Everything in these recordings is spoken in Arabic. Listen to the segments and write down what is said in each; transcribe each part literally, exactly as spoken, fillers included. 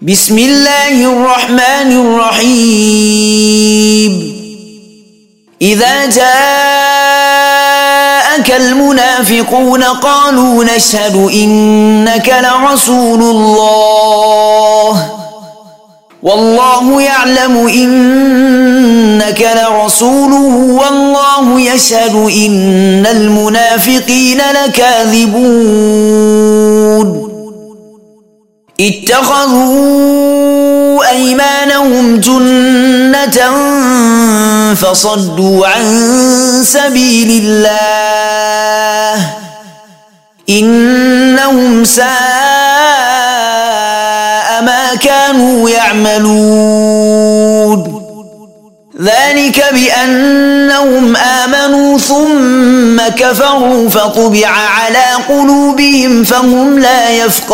بسم الله الرحمن الرحيم إذا جاءك المنافقون قالوا نشهد إنك لرسول الله والله يعلم إنك لرسوله والله يشهد إن المنافقين لكاذبون اتخذوا أيمانهم جنة فصدوا عن سبيل الله إنهم ساء ما كانوا يعملون ذلك بأنهم آمنوا ثم كفروا فطبع على قلوبهم فهم لا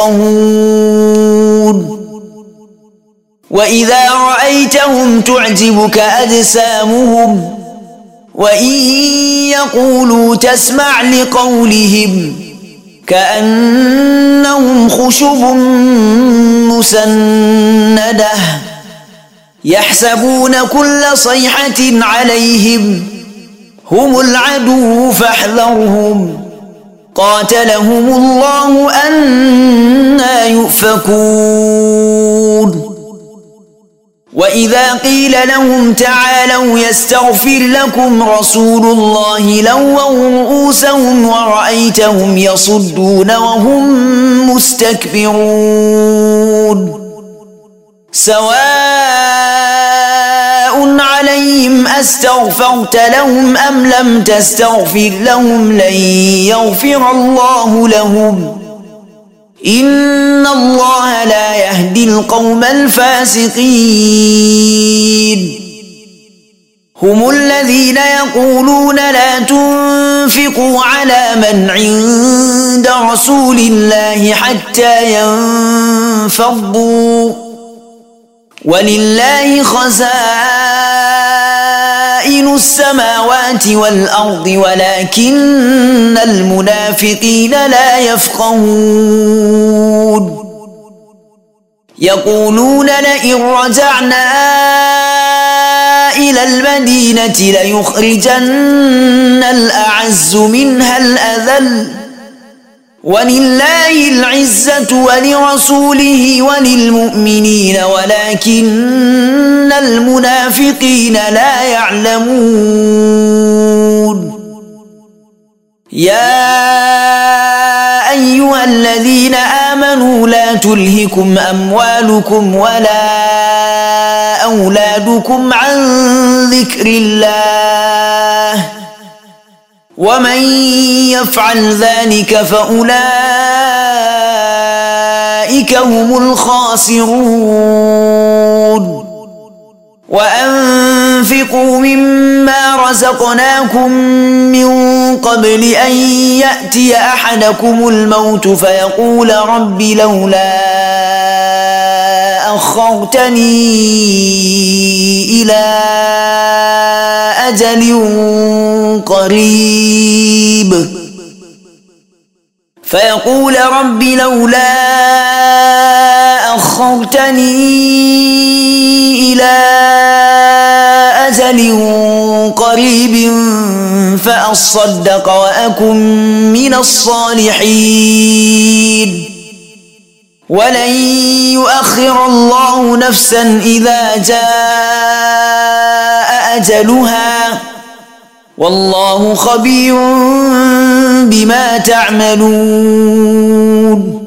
يفقهون وإذا رأيتهم تعجبك أجسامهم وإن يقولوا تسمع لقولهم كأنهم خشب مسندة يحسبون كل صيحة عليهم هم العدو فاحذرهم قاتلهم الله أنى يؤفكون وإذا قيل لهم تعالوا يستغفر لكم رسول الله لووا رؤوسهم ورأيتهم يصدون وهم مستكبرون سواء عليهم أستغفرت لهم أم لم تستغفر لهم لن يغفر الله لهم إن الله لا يهدي القوم الفاسقين هم الذين يقولون لا تنفقوا على من عند رسول الله حتى ينفضوا ولله خزائن السماوات والأرض ولكن المنافقين لا يفقهون يقولون لئن رجعنا إلى المدينة ليخرجن الأعز منها الأذل ولله العزة ولرسوله وللمؤمنين ولكن المنافقين لا يعلمون يا أيها الذين آمنوا لا تلهكم أموالكم ولا أولادكم عن ذكر الله ومن يفعل ذلك فأولئك هم الخاسرون وأنفقوا مما رزقناكم من قبل أن يأتي أحدكم الموت فيقول رب لولا أخرتني إلى أجل قريب فيقول رب لولا أخرتني إلى أجل قريب فأصدق وأكن من الصالحين ولن يؤخر الله نفسا إذا جاء أجلها والله خبير بما تعملون